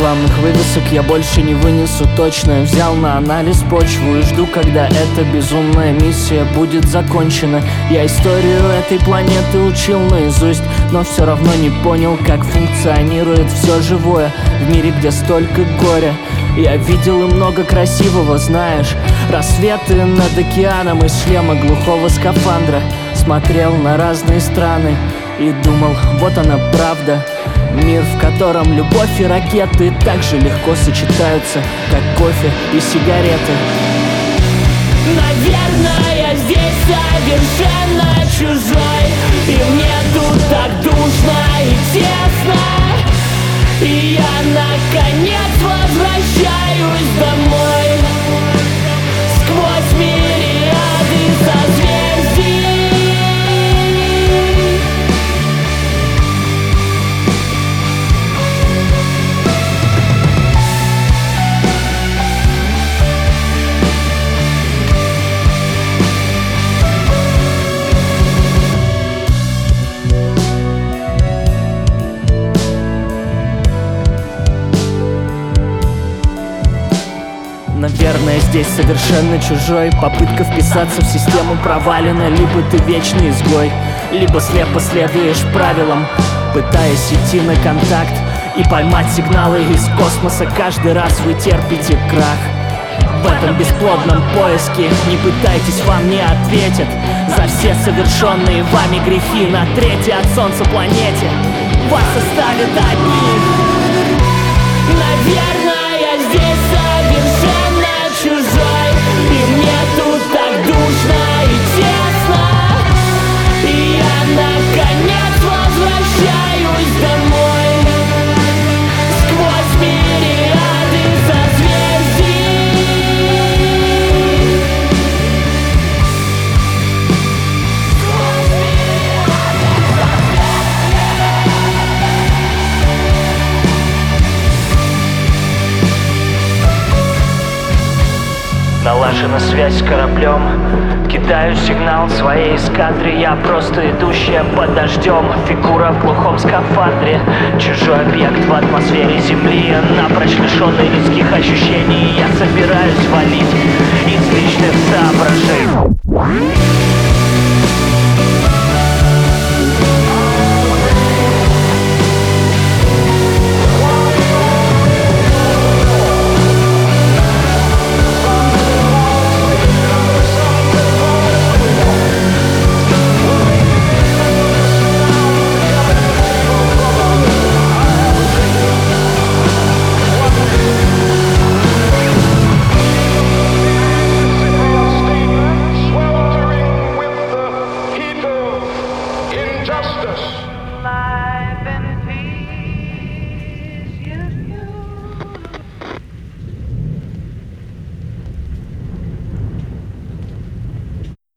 рекламных вывесок я больше не вынесу точно. Взял на анализ почву и жду, когда эта безумная миссия будет закончена. Я историю этой планеты учил наизусть, но все равно не понял, как функционирует все живое в мире, где столько горя. Я видел и много красивого, знаешь, рассветы над океаном из шлема глухого скафандра. Смотрел на разные страны и думал, вот она правда. Мир, в котором любовь и ракеты так же легко сочетаются, как кофе и сигареты. Наверное, я здесь совершенно чужой, и мне тут так душно и тесно. И я наконец возвращаюсь домой сквозь мириады созвездий. Наверное, здесь совершенно чужой. Попытка вписаться в систему провалена. Либо ты вечный изгой, либо слепо следуешь правилам, пытаясь идти на контакт и поймать сигналы из космоса. Каждый раз вы терпите крах. В этом бесплодном поиске не пытайтесь, вам не ответят за все совершенные вами грехи. На третьей от солнца планете вас оставят одних. Наверное, я здесь совершенно чужой, и мне тут так душно и тесно. И я наконец возвращаюсь домой сквозь мириады созвездий. Налажена связь с кораблем, кидаю сигнал своей эскадре. Я просто идущая под дождем, фигура в глухом скафандре. Чужой объект в атмосфере Земли, напрочь лишенный людских ощущений. Я собираюсь валить из личных соображений.